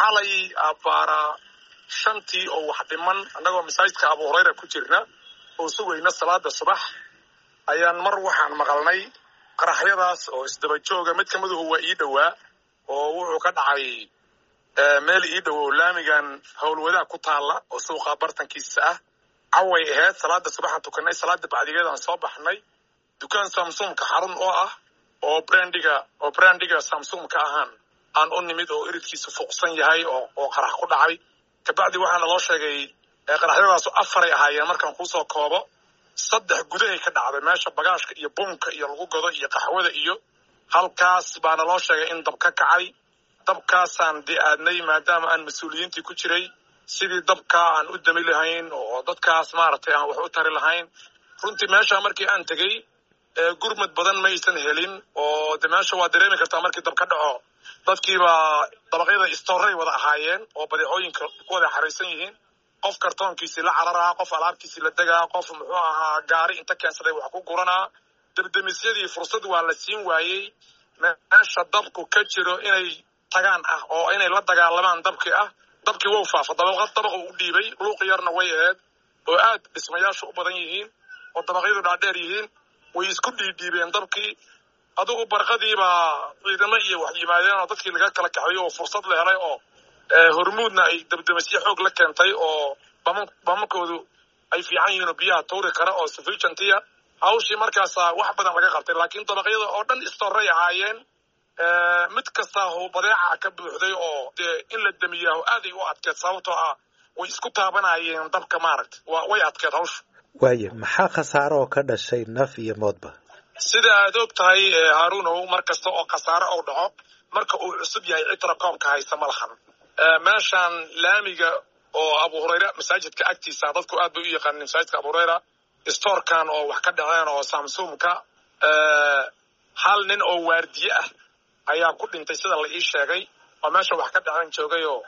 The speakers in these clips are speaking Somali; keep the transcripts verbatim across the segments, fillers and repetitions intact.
xalay abaara shantii oo wax dhiman annagoo masaajidka Abu Hurayra ku jirna oo sugayna salaada subax ayaan mar waxaan maqalnay qaraxyadaas oo isdaba jooga mid kamid ah waa ii dhawaa oo wuxuu ka dhacay meel ii dhow laamigan howlwadaha ku taala oo suuqa bartankiisa ah away ahayd salaada subaxan tukanay salaada bacdigeedaan soo baxnay dukaan Samsung ka xarun oo ah oo brandiga oo brandiga Samsung ka ahaan aan u nimid oo iridkiisu fuqsan yahay oo oo qarax ku dhacay kabacdi waxaan loo sheegay qaraxyadaas afar ay ahaayeen markaan ku soo koobo saddex gudahay ka dhacday meesha bagaashka iyo bunka iyo lagu gado iyo qaxwada iyo halkaas baana loo sheegay in dab ka kacay dabkaasaan diaadnay maadaama aan mas'uuliyiintii ku jiray sidii dabka aan u dami lahayn oo dadkaas maartay aan wax u tari lahayn runtii meesha markii aan tagay gurmad badan ma aysan helin oo meesha waa dareemi kartaa markii dab ka dhaco dadkiiba dabaqyada istooray wada ahaayeen oo badeecooyinka ku wada xareysan yihiin qof kartoonkiisa la cararaa qof alaabtiisa la dagaa qof muxuu ahaa gaari inta keensaday wax ku guranaa dabdamisyadii fursad waa la siin waayey meesha dabku ka jiro inay tagaan ah oo inay la dagaalamaan dabkii ah dabkii wuu faafay dabaqad dabaq u dhiibay luuq yarna way ahayd oo aad dhismayaashu u badan yihiin oo dabaqyadu dhaadheer yihiin way isku dhiidhiibeen dabkii adigu barqadiiba ciidamo iyo wax yimaadeen oo dadkii laga kala kaxeeyo oo fursad la helay oo hormuudna ay dabdamisyo xoog la keentay oo bamankoodu ay fiican yihiin oo biyaha tuuri kara oo sufficientia hawshii markaas wax badan laga qabtay laakiin dabaqyada oo dhan istooray ahaayeen mid kasta oo badeeca ka buuxday oo in la damiyo aad ay u adkeed sababtoo ah way isku taabanayeen dabka maaragtay waa way adkeed hawshu waaye maxaa khasaaro oo ka dhashay naf iyo moodba sida aad og tahay Haruunow mar kasta oo khasaaro oo dhaco marka uu cusub yahay citra koobka haysta malahan meeshan laamiga oo Abu Hurayra masaajidka agtiisa dadku aad bay u yaqaaneen masaajidka Abu Hurayra storekan oo wax ka dhaceen oo Samsung ka hal nin oo waardiye ah ayaa ku dhintay sida la ii sheegay oo meesha wax ka dhaceen joogay oo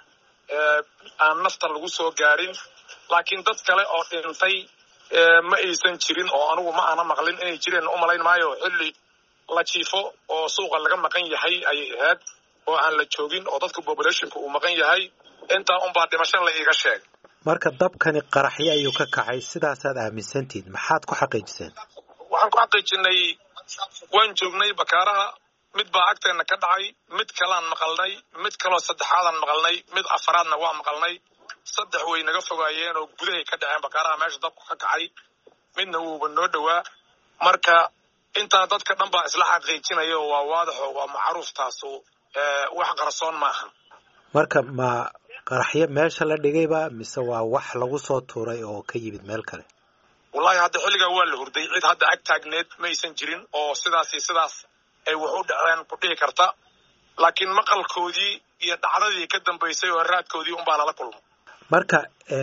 aan nafta lagu soo gaarin laakiin dad kale oo dhintay ma aysan jirin oo anigu ma ana maqlin inay jireen u malayn maayo xilli la jiifo oo suuqa laga maqan yahay ay ahayd oo aan la joogin oo dadku populationku uu maqan yahay inta un baa dhimasho la iiga sheegay marka dabkani qaraxyo ayuu ka kacay sidaas aad aaminsantiin maxaad ku xaqiijiseen waxaan ku xaqiijinay waan joognay bakaaraha mid baa agteena ka dhacay mid kalaan maqalnay mid kaloo saddexaadan maqalnay mid afaraadna waa maqalnay saddex way naga fogaayeen oo gudahay ka dhaceen bakaaraha meesha dabku ka kacay midna wuuba noo dhowaa marka intaa dadka dhan baa isla xaqiijinaya oo waa waadaxo waa macruuf taasu wax qarsoon maaha marka ma qaraxyo meesha la dhigayba mise waa wax lagu soo tuuray oo ka yimid meel kale wallahi hadda xilliga waa la hurday cid hadda ag taagneed ma aysan jirin oo sidaas iyo sidaas ay wax u dhaceen ku dhihi karta laakiin maqalkoodii iyo dhacdadii ka dambaysay oo raadkoodii un baa lala kulmo marka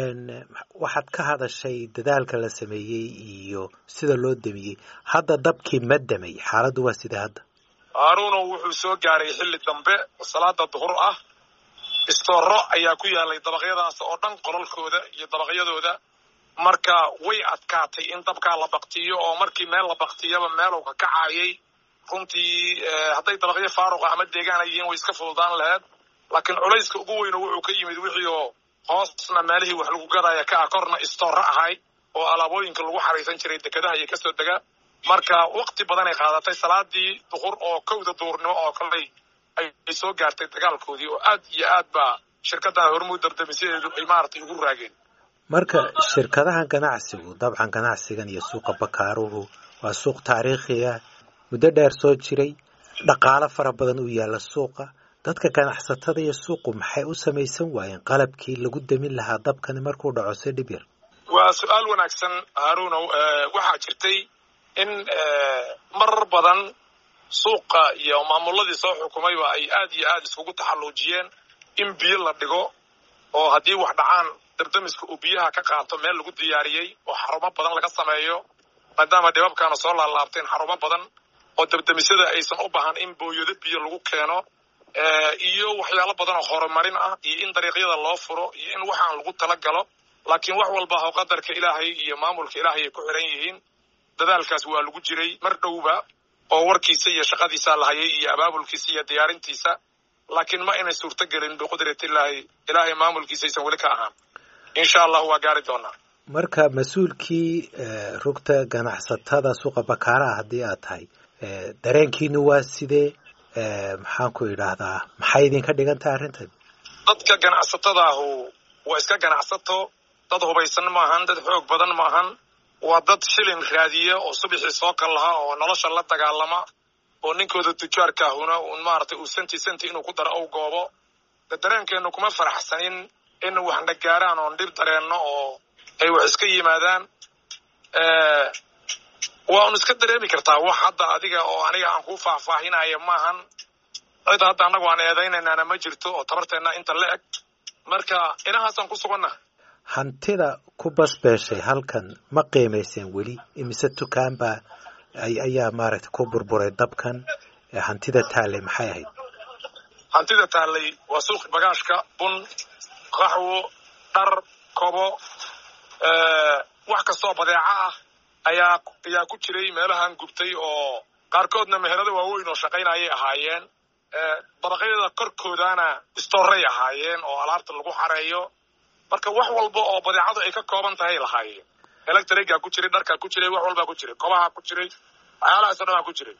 waxaad ka hadashay dadaalka la sameeyey iyo sida loo damiyey hadda dabkii ma damay xaaladdu waa sida hadda Haruunow wuxuu soo gaaray xilli dambe salaada duhur ah istooro ayaa ku yaalay dabaqyadaas oo dhan qolalkooda iyo dabaqyadooda marka way adkaatay in dabka la baqtiyo oo markii meel la baqtiyaba meel uu ka kacayay runtii hadday dabaqyo faaruq ama deegaan yihiin way iska fududaan lahayd laakiin culayska ugu weyn wuxuu ka yimid wixii oo hoosna meelihii wax lagu gadaya ka korna istooro ahay oo alaabooyinka lagu xareysan jiray dekedaha iyo kasoo dega marka waqti badan ay qaadatay salaadii duhur oo kowda duhurnimo oo kale ay soo gaartay dagaalkoodii oo aad iyo aad ba shirkadda hormuud dabdamiseedu ay maartay ugu raageen marka shirkadahan ganacsigu dabcan ganacsigan iyo suuqa bakaaruhu waa suuq taariikhi ah muddo dheer soo jiray dhaqaale fara badan u yaala suuqa dadka ganacsatada iyo suuqu maxay u samaysan waayeen qalabkii lagu damin lahaa dabkani markuu dhaco si dhib yar waa su'aal wanaagsan Haruunow waxa jirtay in marar badan suuqa iyo maamuladii soo xukumay waa ay aad iyo aad isugu taxalluujiyeen in biyo la dhigo oo haddii wax dhacaan dabdamiska uu biyaha ka qaato meel lagu diyaariyey oo xarumo badan laga sameeyo maadaama dhibabkaana soo laalaabteen xarumo badan oo dabdamisyada aysan u baahan in booyado biyo lagu keeno iyo waxyaalo badan oo horumarin ah iyo in dariiqyada loo furo iyo in waxaan lagu talagalo laakiin wax walba oo qadarka ilaahay iyo maamulka ilaahay ay ku xiran yihiin dadaalkaas waa lagu jiray mar dhowba oo warkiisa iyo shaqadiisa la hayay iyo abaabulkiisa iyo diyaarintiisa laakiin ma inay suurto gelin biqudratillahi ilaahay maamulkiisaysan weli ka ahaan insha allah waa gaari doonaa marka mas-uulkii rugta ganacsatada suuqa bakaaraha haddii aad tahay dareenkiinu waa sidee maxaan ku idhaahdaa maxay idinka dhigan tahay arrintan dadka ganacsatadaahu waa iska ganacsato dad hubaysan maahan dad xoog badan maahan waa dad shilin raadiya oo subaxii soo kal lahaa oo nolosha la dagaalama oo ninkooda tujaarkaahuna un maaragtay uu senti senti inuu ku daro ow goobo de dareenkeenu kuma faraxsanin in waxna gaaraan oon dhib dareenno oo ay wax iska yimaadaan waa un iska dareemi kartaa wax hadda adiga oo aniga aan ku faahfaahinaya maahan cid hadda annagu aan eedaynaynaana ma jirto oo tabarteenna inta la eg marka inahaasaan ku sugannaha hantida ku basbeeshay halkan ma qiimayseen weli imise dukaan baa ayaa maaragtay ku burburay dabkan hantida taallay maxay ahayd hantida taallay waa suuqi bagaashka bun qaxwo dhar kobo wax kastoo badeeco ah ayaa ayaa ku jiray meelahan gubtay oo qaarkoodna meherado waaweyn oo shaqaynayay ahaayeen badaqyada korkoodana istoorray ahaayeen oo alaabta lagu xareeyo marka wax walba oo badeecadu ay ka kooban tahay lahaayeen electriga ku jiray dharka ku jiray wax walba ku jiray kobaha ku jiray waxyaalahaas oo dhan ku jiray